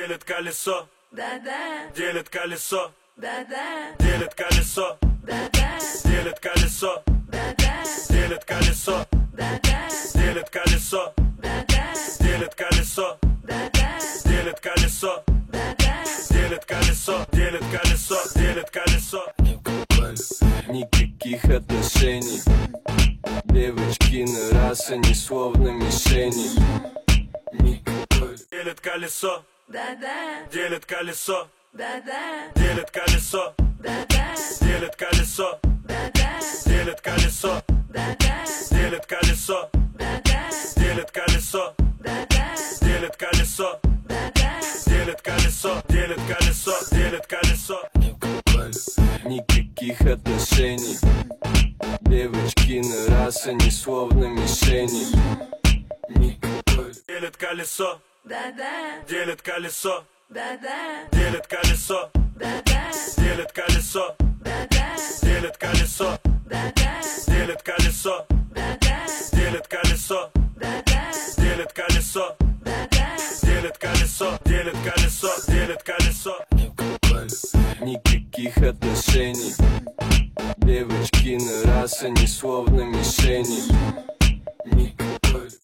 Делит колесо, да-да, делит колесо, да-да, делит колесо, да-да, делит колесо, да-да, делит колесо, да-да, делит колесо, да-да, делит колесо, да-да, делит колесо, да-да. делит колесо, делит колесо, делит колесо. Никаких отношений. Девочки на раз, они словно мишени. Никакой. Делит колесо, Да-да, делит колесо, да-да, делит колесо, да-да, делит колесо, да-да, делит колесо, да-да, делит колесо, да-да, делит колесо, да-да, делит колесо, да-да. делит колесо, делит колесо, делит колесо. Никаких отношений. Девочки на раз, они словно мишени. Никакой. Делит колесо, Да-да, делит колесо, да-да, делит колесо, да-да, делит колесо, да-да, делит колесо, да-да, делит колесо, да-да, делит колесо, да-да, делит колесо, да-да. делит колесо, делит колесо, делит колесо. Никаких отношений. Девочки на раз, они словно мишени. Никакой.